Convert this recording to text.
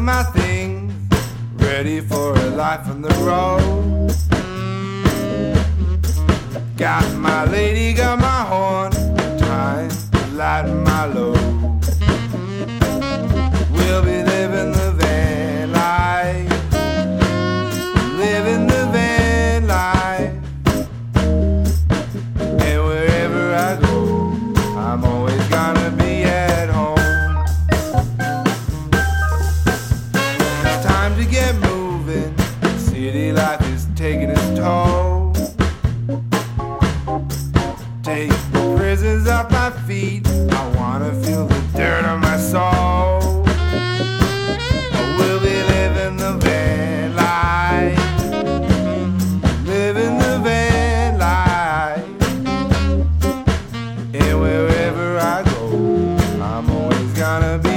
my things, ready for a life on the road. Got my lady, got my horn, time to lighten my load. We'll be living the van life, living the van life. And wherever I go, I'm always gonna be at home. It's time to get moving, city life is taking its toll. Take the prisons off my feet, I wanna feel the dirt on my soul. We'll be living the van life, living the van life. And wherever I go, I'm always gonna be